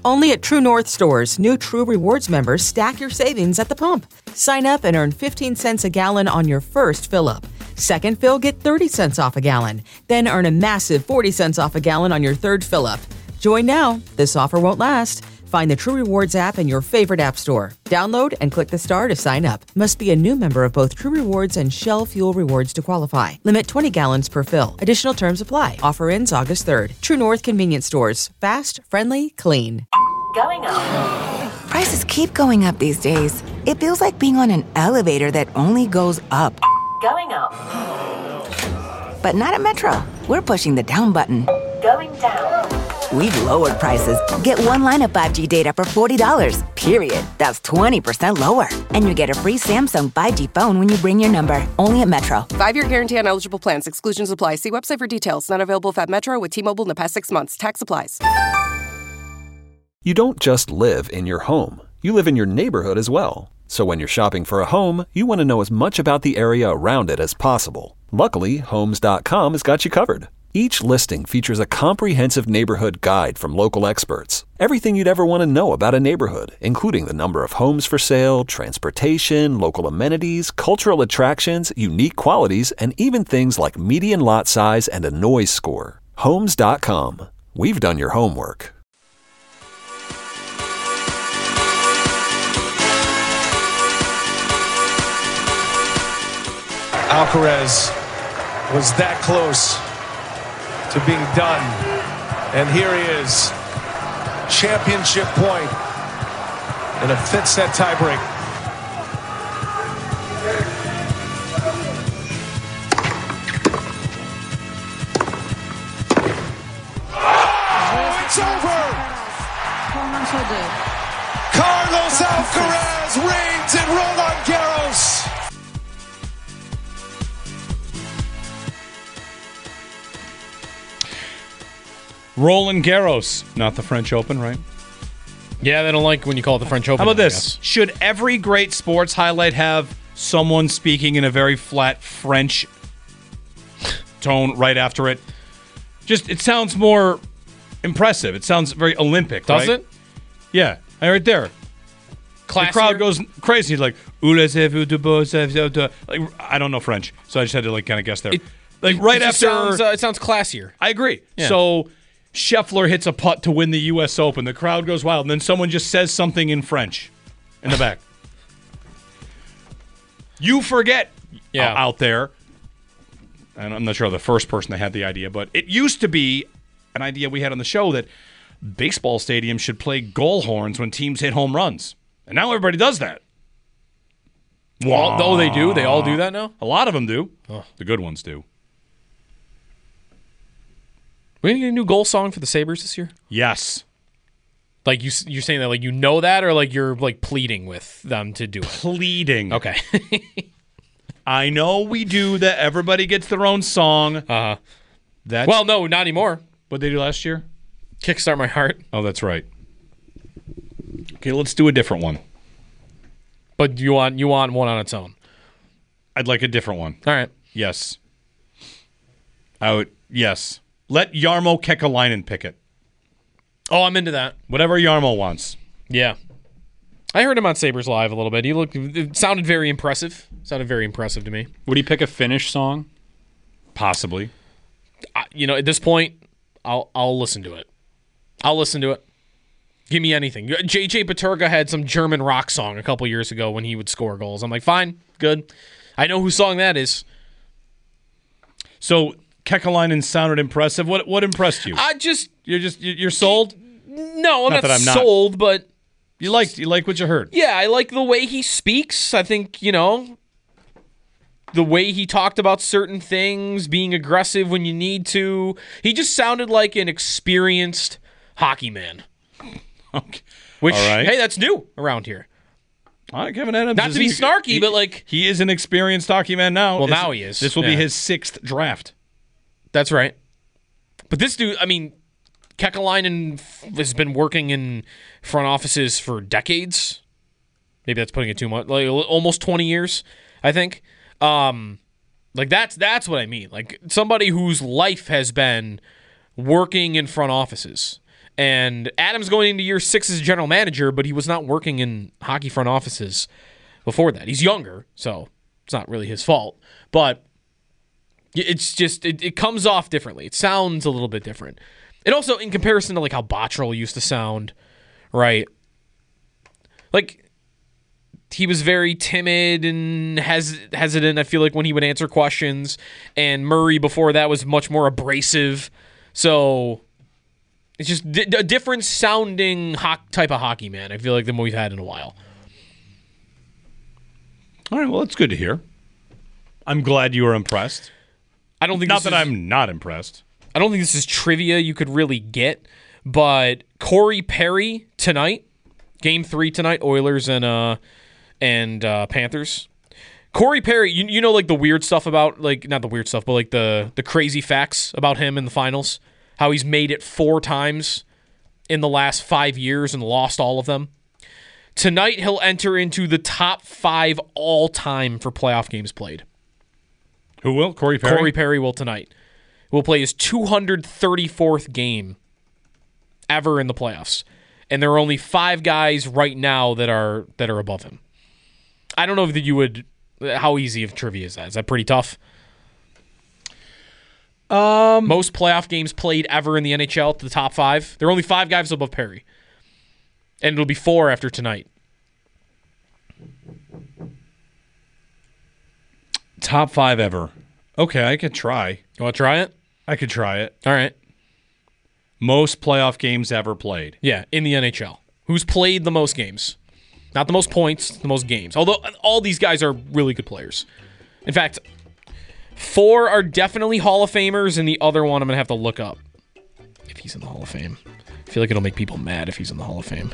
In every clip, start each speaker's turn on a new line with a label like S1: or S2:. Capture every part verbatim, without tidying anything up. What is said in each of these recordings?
S1: Only at True North stores, new True Rewards members stack your savings at the pump. Sign up and earn fifteen cents a gallon on your first fill-up. Second fill, get thirty cents off a gallon. Then earn a massive forty cents off a gallon on your third fill-up. Join now. This offer won't last. Find the True Rewards app in your favorite app store. Download and click the star to sign up. Must be a new member of both True Rewards and Shell Fuel Rewards to qualify. Limit twenty gallons per fill. Additional terms apply. Offer ends August third. True North Convenience Stores. Fast, friendly, clean.
S2: Going up.
S3: Prices keep going up these days. It feels like being on an elevator that only goes up.
S2: Going up.
S3: But not at Metro. We're pushing the down button.
S2: Going down.
S3: We've lowered prices. Get one line of five G data for forty dollars, period. That's twenty percent lower. And you get a free Samsung five G phone when you bring your number. Only at Metro.
S4: Five-year guarantee on eligible plans. Exclusions apply. See website for details. Not available if at Metro with T-Mobile in the past six months. Tax applies.
S5: You don't just live in your home. You live in your neighborhood as well. So when you're shopping for a home, you want to know as much about the area around it as possible. Luckily, Homes dot com has got you covered. Each listing features a comprehensive neighborhood guide from local experts. Everything you'd ever want to know about a neighborhood, including the number of homes for sale, transportation, local amenities, cultural attractions, unique qualities, and even things like median lot size and a noise score. Homes dot com. We've done your homework.
S6: Alcaraz was that close to being done. And here he is. Championship point in a fifth set tiebreak. Oh, it's over! Carlos Alcaraz reigns in Roland Garros.
S7: Roland Garros, not the French Open, right?
S8: Yeah, they don't like when you call it the French Open.
S7: How about this? Should every great sports highlight have someone speaking in a very flat French tone right after it? Just, it sounds more impressive. It sounds very Olympic,
S8: Does
S7: right?
S8: it?
S7: Yeah, right there.
S8: Classier?
S7: The crowd goes crazy, like, like, I don't know French, so I just had to like kind of guess there.
S8: It,
S7: like
S8: it,
S7: right
S8: it
S7: after,
S8: sounds, uh, it sounds classier.
S7: I agree.
S8: Yeah.
S7: So Scheffler hits a putt to win the U S Open. The crowd goes wild, and then someone just says something in French in the back. You forget
S8: yeah.
S7: uh, out there, and I'm not sure the first person that had the idea, but it used to be an idea we had on the show that baseball stadiums should play goal horns when teams hit home runs. And now everybody does that.
S8: Well, oh, they do? They all do that now?
S7: A lot of them do.
S8: Oh.
S7: The good ones do.
S8: We gonna get a new goal song for the Sabres this year?
S7: Yes.
S8: Like you, you're saying that like you know that, or like you're like pleading with them to do it?
S7: Pleading.
S8: Okay.
S7: I know we do that. Everybody gets their own song.
S8: Uh-huh.
S7: That's
S8: well, no, not anymore.
S7: What they do last year?
S8: Kickstart My Heart.
S7: Oh, that's right. Okay, let's do a different one.
S8: But you want you want one on its own?
S7: I'd like a different one.
S8: All right.
S7: Yes. I would. Yes. Let Jarmo Kekalainen pick it.
S8: Oh, I'm into that.
S7: Whatever Jarmo wants.
S8: Yeah. I heard him on Sabres Live a little bit. He looked. It sounded very impressive. Sounded very impressive to me.
S9: Would he pick a Finnish song?
S7: Possibly.
S8: I, you know, at this point, I'll I'll listen to it. I'll listen to it. Give me anything. J J Peterka had some German rock song a couple years ago when he would score goals. I'm like, fine, good. I know whose song that is.
S7: So Kekalainen sounded impressive. What what impressed you?
S8: I just
S7: you're just you're sold.
S8: No, I'm
S7: not,
S8: not,
S7: that I'm not
S8: sold, but
S7: you liked you like what you heard.
S8: Yeah, I like the way he speaks. I think you know the way he talked about certain things, being aggressive when you need to. He just sounded like an experienced hockey man.
S7: Okay.
S8: Which,
S7: all right.
S8: hey, that's new around here.
S7: Uh, Kevin Adams.
S8: Not to be snarky,
S7: he,
S8: but like
S7: he is an experienced hockey man now.
S8: Well,
S7: it's,
S8: now he is.
S7: This will
S8: yeah.
S7: be his sixth draft.
S8: That's right. But this dude, I mean, Kekalainen has been working in front offices for decades. Maybe that's putting it too much. Like almost twenty years, I think. Um, like that's that's what I mean. Like somebody whose life has been working in front offices. And Adams going into year six as general manager, but he was not working in hockey front offices before that. He's younger, so it's not really his fault. But it's just, it, it comes off differently. It sounds a little bit different. And also in comparison to like how Bottrell used to sound, right? Like, he was very timid and hes- hesitant, I feel like, when he would answer questions. And Murray before that was much more abrasive. So it's just d- a different sounding ho- type of hockey man, I feel like, than we've had in a while.
S7: All right, well, it's good to hear. I'm glad you were impressed.
S8: I don't think
S7: Not
S8: this
S7: that
S8: is,
S7: I'm not impressed.
S8: I don't think this is trivia you could really get, but Corey Perry tonight, game three tonight, Oilers and uh and uh, Panthers. Corey Perry, you, you know, like the weird stuff about, like, not the weird stuff, but like the the crazy facts about him in the finals. How he's made it four times in the last five years and lost all of them. Tonight he'll enter into the top five all time for playoff games played.
S7: Who will? Corey Perry?
S8: Corey Perry will tonight. Will play his two hundred thirty-fourth game ever in the playoffs. And there are only five guys right now that are that are above him. I don't know if you would, how easy of trivia is that? Is that pretty tough? Um, Most playoff games played ever in the N H L to the top five. There are only five guys above Perry. And it'll be four after tonight.
S7: Top five ever. Okay, I could try.
S8: You want to try it?
S7: I could try it.
S8: All right.
S7: Most playoff games ever played.
S8: Yeah, in the N H L. Who's played the most games? Not the most points, the most games. Although all these guys are really good players. In fact, four are definitely Hall of Famers, and the other one I'm going to have to look up if he's in the Hall of Fame. I feel like it'll make people mad if he's in the Hall of Fame.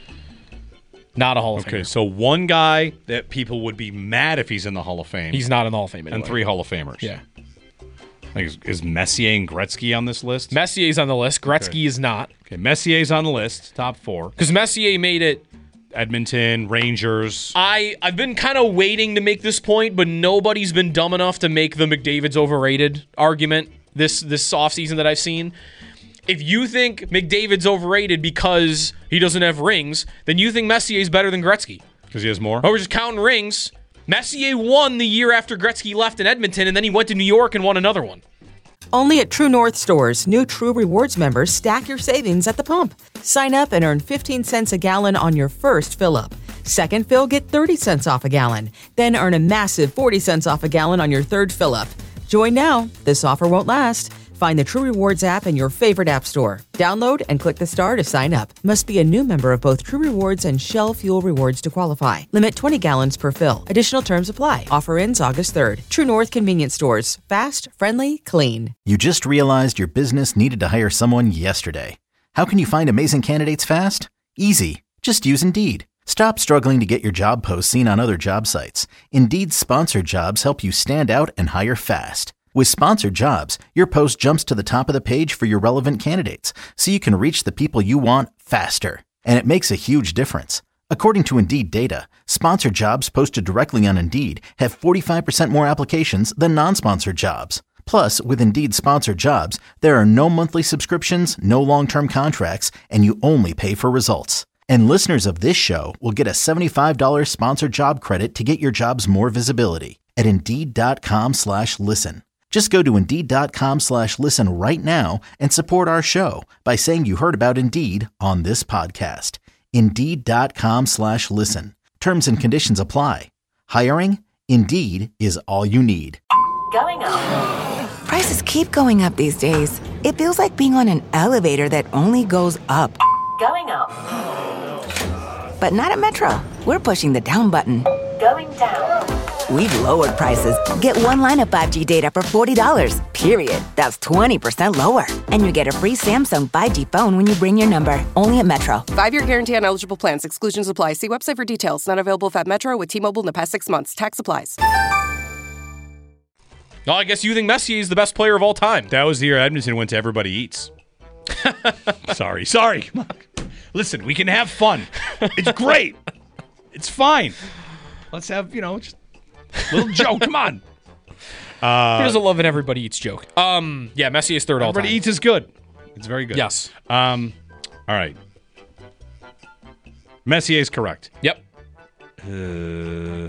S8: Not a Hall of Fame.
S7: Okay, so one guy that people would be mad if he's in the Hall of Fame.
S8: He's not in the Hall of Fame anyway.
S7: And three Hall of Famers.
S8: Yeah.
S7: Like, is, is Messier and Gretzky on this list?
S8: Messier's on the list. Gretzky
S7: Okay.
S8: is not.
S7: Okay, Messier's on the list, top four.
S8: Because Messier made it.
S7: Edmonton, Rangers.
S8: I, I've been kind of waiting to make this point, but nobody's been dumb enough to make the McDavid's overrated argument this, this offseason that I've seen. If you think McDavid's overrated because he doesn't have rings, then you think Messier's better than Gretzky.
S7: Because he has more?
S8: Oh, we're just counting rings. Messier won the year after Gretzky left in Edmonton, and then he went to New York and won another one.
S1: Only at True North stores, new True Rewards members stack your savings at the pump. Sign up and earn fifteen cents a gallon on your first fill-up. Second fill, get thirty cents off a gallon. Then earn a massive forty cents off a gallon on your third fill-up. Join now. This offer won't last. Find the True Rewards app in your favorite app store. Download and click the star to sign up. Must be a new member of both True Rewards and Shell Fuel Rewards to qualify. Limit twenty gallons per fill. Additional terms apply. Offer ends August third. True North Convenience Stores. Fast, friendly, clean.
S9: You just realized your business needed to hire someone yesterday. How can you find amazing candidates fast? Easy. Just use Indeed. Stop struggling to get your job posts seen on other job sites. Indeed's sponsored jobs help you stand out and hire fast. With sponsored jobs, your post jumps to the top of the page for your relevant candidates, so you can reach the people you want faster. And it makes a huge difference. According to Indeed data, sponsored jobs posted directly on Indeed have forty-five percent more applications than non-sponsored jobs. Plus, with Indeed sponsored jobs, there are no monthly subscriptions, no long-term contracts, and you only pay for results. And listeners of this show will get a seventy-five dollars sponsored job credit to get your jobs more visibility at Indeed.com slash listen. Just go to Indeed.com slash listen right now and support our show by saying you heard about Indeed on this podcast. Indeed.com slash listen. Terms and conditions apply. Hiring? Indeed is all you need.
S2: Going up.
S3: Prices keep going up these days. It feels like being on an elevator that only goes up.
S2: Going up.
S3: But not at Metro. We're pushing the down button.
S2: Going down.
S3: We've lowered prices. Get one line of five G data for forty dollars, period. That's twenty percent lower. And you get a free Samsung five G phone when you bring your number. Only at Metro.
S4: Five-year guarantee on eligible plans. Exclusions apply. See website for details. Not available if at Metro with T-Mobile in the past six months. Tax applies.
S8: Well, I guess you think Messier is the best player of all time.
S7: That was the year Edmonton went to Everybody Eats. sorry, sorry. Listen, we can have fun. It's great. It's fine. Let's have, you know, just a little joke. Come on. Uh,
S8: He doesn't love an Everybody Eats joke. Um, yeah, Messier's third all time.
S7: Everybody Eats is good. It's very good.
S8: Yes.
S7: Um, All right. Messier's correct.
S8: Yep.
S7: Uh,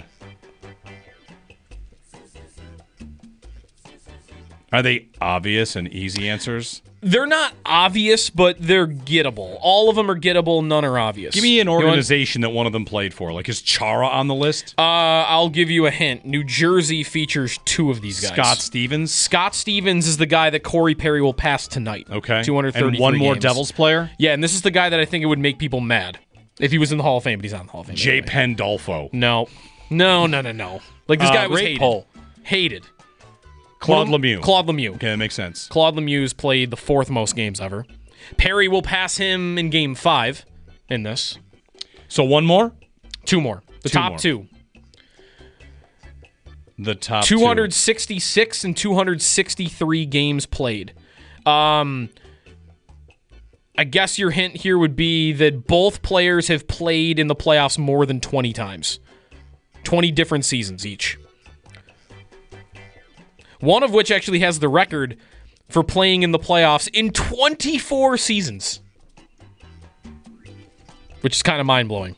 S7: are they obvious and easy answers?
S8: They're not obvious, but they're gettable. All of them are gettable. None are obvious.
S7: Give me an
S8: You want-
S7: organization that one of them played for. Like, is Chara on the list?
S8: Uh, I'll give you a hint. New Jersey features two of these guys.
S7: Scott Stevens?
S8: Scott Stevens is the guy that Corey Perry will pass tonight.
S7: Okay.
S8: two hundred thirty-three
S7: And one more
S8: games.
S7: Devils player?
S8: Yeah, and this is the guy that I think it would make people mad if he was in the Hall of Fame, but he's not in the Hall of Fame.
S7: Jay
S8: anyway.
S7: Pandolfo.
S8: No. No, no, no, no. Like, this
S7: Uh,
S8: guy was
S7: rate
S8: hated.
S7: poll.
S8: Hated.
S7: Claude
S8: One of-
S7: Lemieux.
S8: Claude Lemieux.
S7: Okay, that makes sense.
S8: Claude Lemieux's played the fourth most games ever. Perry will pass him in game five in this.
S7: So one more?
S8: Two more. The
S7: Two
S8: top
S7: more.
S8: two.
S7: The top two.
S8: two hundred sixty-six and two hundred sixty-three games played. Um, I guess your hint here would be that both players have played in the playoffs more than twenty times. twenty different seasons each. One of which actually has the record for playing in the playoffs in twenty-four seasons. Which is kind of mind-blowing.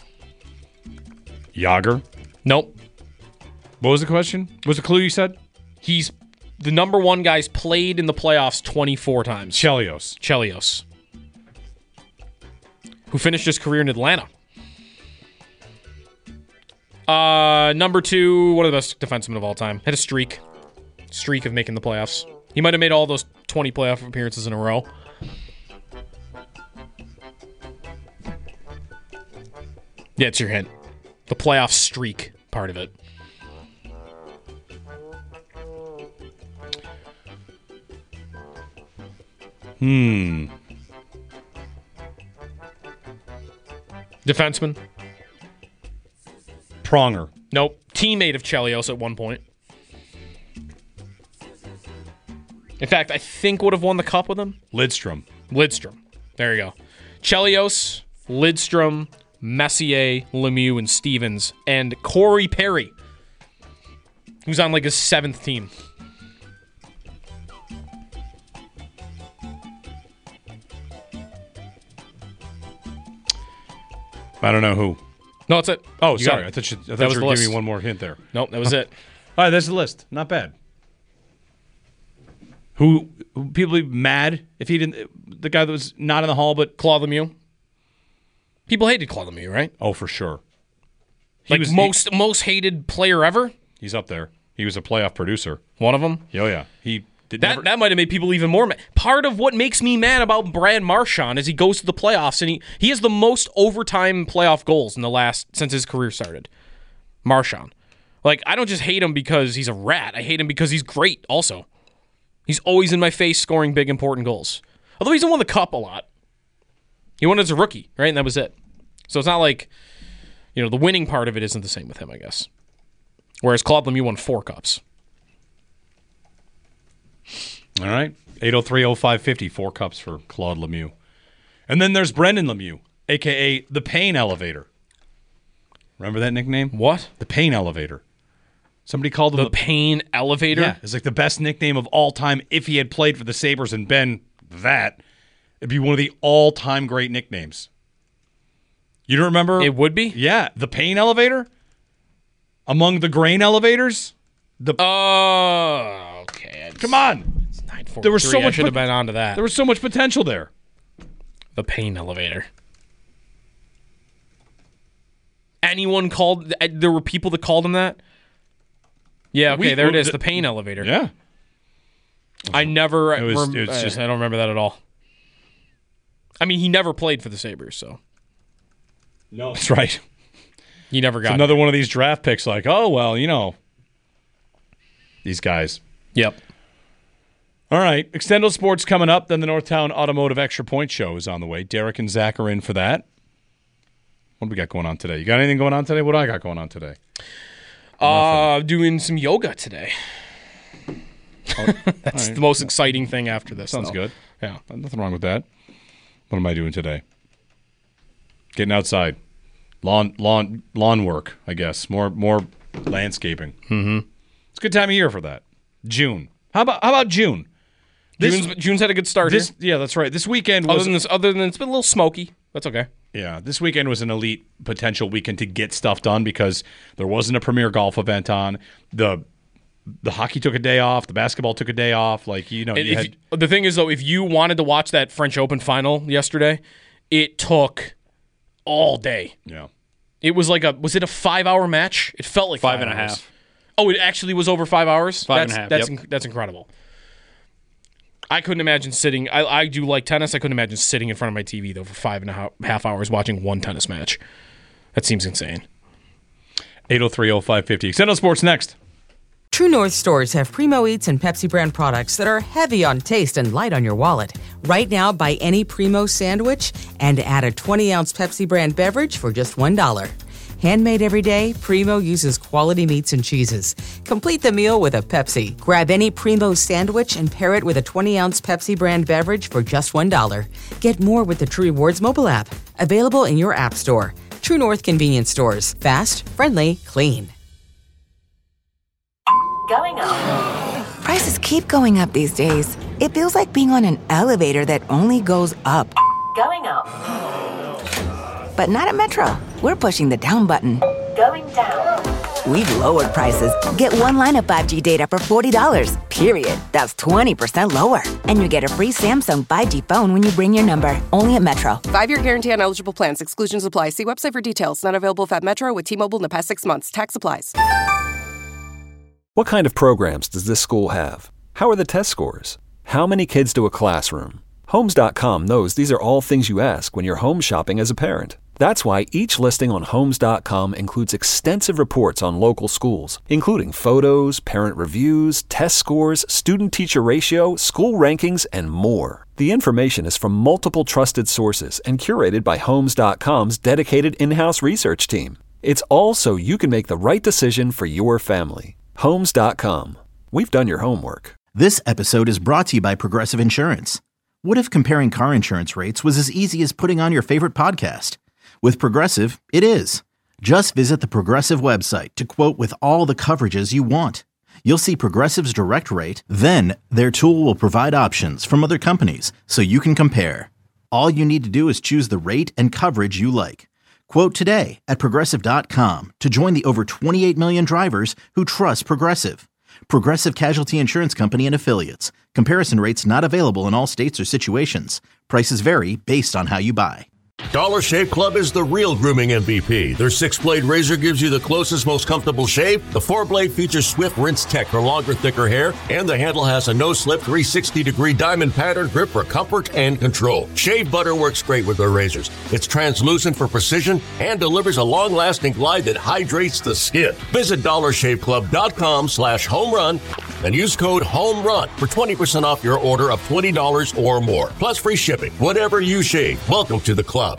S7: Yager?
S8: Nope.
S7: What was the question? What was the clue you said?
S8: He's the number one guy's played in the playoffs twenty-four times.
S7: Chelios.
S8: Chelios. Who finished his career in Atlanta. Uh, number two, one of the best defensemen of all time. Had a streak. Streak of making the playoffs. He might have made all those twenty playoff appearances in a row. Yeah, it's your hint. The playoff streak part of it.
S7: Hmm.
S8: Defenseman?
S7: Pronger.
S8: Nope. Teammate of Chelios at one point. In fact, I think would have won the cup with him.
S7: Lidstrom.
S8: Lidstrom. There you go. Chelios, Lidstrom, Messier, Lemieux, and Stevens, and Corey Perry, who's on like his seventh team.
S7: I don't know who.
S8: No, that's it.
S7: Oh,
S8: You got
S7: sorry.
S8: it.
S7: I thought you, I
S8: That
S7: thought
S8: was
S7: you
S8: the
S7: were giving
S8: list.
S7: me one more hint there.
S8: Nope, that was it.
S7: All right, there's the list. Not bad. Who, who people be mad if he didn't? The guy that was not in the hall, but
S8: Claude Lemieux. People hated Claude Lemieux, right?
S7: oh, for sure. He
S8: Like
S7: was-
S8: most most hated player ever.
S7: He's up there. He was a playoff producer.
S8: One of them.
S7: Oh yeah, he did.
S8: That
S7: never,
S8: that might have made people even more mad. Part of what makes me mad about Brad Marchand is he goes to the playoffs and he, he has the most overtime playoff goals in the last since his career started. Marchand. Like, I don't just hate him because he's a rat. I hate him because he's great also. He's always in my face scoring big important goals. Although he's won the cup a lot. He won as a rookie, right? And that was it. So it's not like, you know, the winning part of it isn't the same with him, I guess. Whereas Claude Lemieux won four cups.
S7: All right, eight oh three oh five fifty, four cups for Claude Lemieux, and then there's Brendan Lemieux, aka the Pain Elevator. Remember that nickname?
S8: What?
S7: The Pain Elevator. Somebody called him
S8: The
S7: the,
S8: Pain Elevator?
S7: Yeah, it's like the best nickname of all time. If he had played for the Sabres and been that, it'd be one of the all-time great nicknames. You don't remember?
S8: It would be?
S7: Yeah, the Pain Elevator. Among the grain elevators. The
S8: Oh, okay.
S7: come on.
S8: It's nine forty-three.
S7: There was so
S8: I
S7: much
S8: should have
S7: pot-
S8: been onto that.
S7: There was so much potential there.
S8: The Pain Elevator. Anyone called? uh, There were people that called him that? Yeah, okay,
S7: We-
S8: there it is.
S7: the-
S8: The Pain Elevator.
S7: Yeah.
S8: I never.
S7: It was-
S8: rem-
S7: it was
S8: I-
S7: just-
S8: I don't remember that at all. I mean, he never played for the Sabres, so
S7: No, that's right.
S8: he never got
S7: It's another one of these draft picks. Like, oh well, you know, these guys.
S8: it. Yep.
S7: All right, Extendo Sports coming up. Then the Northtown Automotive Extra Point Show is on the way. Derek and Zach are in for that. What do we got going on today? You got anything going on today? What do I got going on today?
S8: Uh, doing some yoga today. That's
S7: right.
S8: the most exciting thing after this.
S7: Sounds
S8: though.
S7: good.
S8: Yeah.
S7: Nothing wrong with that. What am I doing today? Getting outside, lawn, lawn, lawn work. I guess more, more landscaping. Mm-hmm. It's a good time of year for that. June. How about how about June? This,
S8: June's, June's had a good start
S7: this,
S8: here.
S7: Yeah, that's right. This weekend
S8: Other
S7: was
S8: than this, other than it's been a little smoky. That's okay.
S7: Yeah, this weekend was an elite potential weekend to get stuff done because there wasn't a premier golf event on. The the hockey took a day off. The basketball took a day off. Like, you know,
S8: And
S7: you
S8: if
S7: had,
S8: you- the thing is, though, if you wanted to watch that French Open final yesterday, it took all day.
S7: yeah.
S8: It was like a was it a five hour match? It felt like
S10: Five
S8: five
S10: and a
S8: hours.
S10: half.
S8: Oh, it actually was over five hours.
S10: Five
S8: that's,
S10: and a half,
S8: That's
S10: yep.
S8: inc- that's incredible. I couldn't imagine sitting. I, I do like tennis. I couldn't imagine sitting in front of my T V though for five and a half, half hours watching one tennis match. That seems insane.
S7: eight oh three oh five fifty. Extendo Sports next.
S1: True North stores have Primo Eats and Pepsi brand products that are heavy on taste and light on your wallet. Right now, buy any Primo sandwich and add a twenty ounce Pepsi brand beverage for just one dollar. Handmade every day, Primo uses quality meats and cheeses. Complete the meal with a Pepsi. Grab any Primo sandwich and pair it with a twenty ounce Pepsi brand beverage for just one dollar. Get more with the True Rewards mobile app. Available in your app store. True North convenience stores. Fast, friendly, clean.
S2: Going up.
S3: Prices keep going up these days. It feels like being on an elevator that only goes up.
S2: Going up.
S3: But not at Metro. We're pushing the down button.
S2: Going down.
S3: We've lowered prices. Get one line of five G data for forty dollars, period. That's twenty percent lower. And you get a free Samsung five G phone when you bring your number. Only at Metro.
S4: Five-year guarantee on eligible plans. Exclusions apply. See website for details. Not available if at Metro with T-Mobile in the past six months. Tax applies.
S5: What kind of programs does this school have? How are the test scores? How many kids do a classroom? Homes dot com knows these are all things you ask when you're home shopping as a parent. That's why each listing on Homes dot com includes extensive reports on local schools, including photos, parent reviews, test scores, student-teacher ratio, school rankings, and more. The information is from multiple trusted sources and curated by Homes dot com's dedicated in-house research team. It's all so you can make the right decision for your family. Homes dot com. We've done your homework.
S9: This episode is brought to you by Progressive Insurance. What if comparing car insurance rates was as easy as putting on your favorite podcast? With Progressive, it is. Just visit the Progressive website to quote with all the coverages you want. You'll see Progressive's direct rate, then their tool will provide options from other companies so you can compare. All you need to do is choose the rate and coverage you like. Quote today at Progressive dot com to join the over twenty-eight million drivers who trust Progressive. Progressive Casualty Insurance Company and Affiliates. Comparison rates not available in all states or situations. Prices vary based on how you buy.
S11: Dollar Shave Club is the real grooming M V P. Their six-blade razor gives you the closest, most comfortable shave. The four-blade features swift rinse tech for longer, thicker hair. And the handle has a no-slip three hundred sixty degree diamond pattern grip for comfort and control. Shave butter works great with their razors. It's translucent for precision and delivers a long-lasting glide that hydrates the skin. Visit dollar shave club dot com slash home run and use code HOMERUN for twenty percent off your order of twenty dollars or more. Plus free shipping. Whatever you shave, welcome to the club.